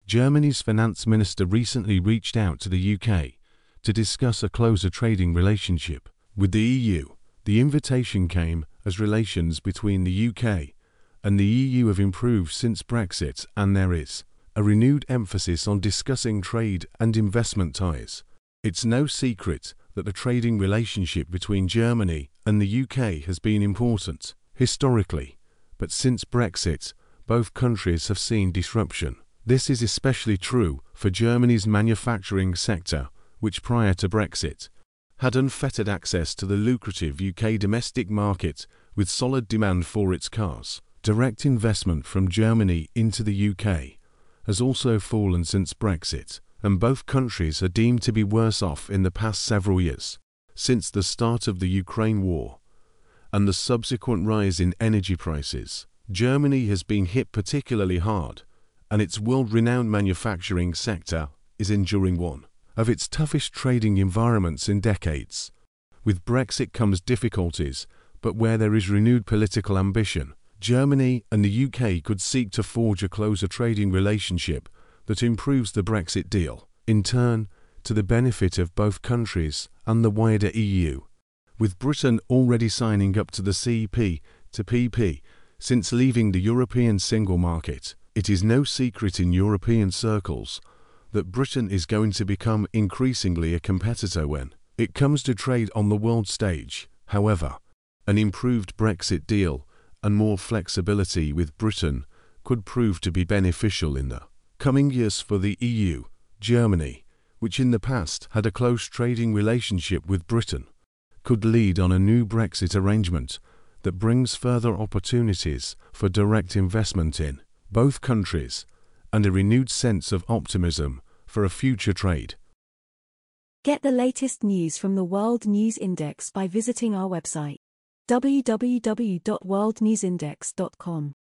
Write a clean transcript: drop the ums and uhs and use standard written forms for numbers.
Germany's finance minister recently reached out to the UK to discuss a closer trading relationship with the EU. The invitation came as relations between the UK and the EU have improved since Brexit, and there is a renewed emphasis on discussing trade and investment ties. It's no secret that the trading relationship between Germany and the UK has been important historically, but since Brexit, both countries have seen disruption. This is especially true for Germany's manufacturing sector, which prior to Brexit had unfettered access to the lucrative UK domestic market with solid demand for its cars. Direct investment from Germany into the UK has also fallen since Brexit, and both countries are deemed to be worse off in the past several years. Since the start of the Ukraine war and the subsequent rise in energy prices, Germany has been hit particularly hard, and its world-renowned manufacturing sector is enduring one of its toughest trading environments in decades. With Brexit comes difficulties, but where there is renewed political ambition, Germany and the UK could seek to forge a closer trading relationship that improves the Brexit deal, in turn to the benefit of both countries and the wider EU. With Britain already signing up to the CP since leaving the European single market, it is no secret in European circles that Britain is going to become increasingly a competitor when it comes to trade on the world stage. However, an improved Brexit deal and more flexibility with Britain could prove to be beneficial in the coming years for the EU. Germany, which in the past had a close trading relationship with Britain, could lead on a new Brexit arrangement that brings further opportunities for direct investment in both countries and a renewed sense of optimism for a future trade. Get the latest news from the World News Index by visiting our website, www.worldnewsindex.com.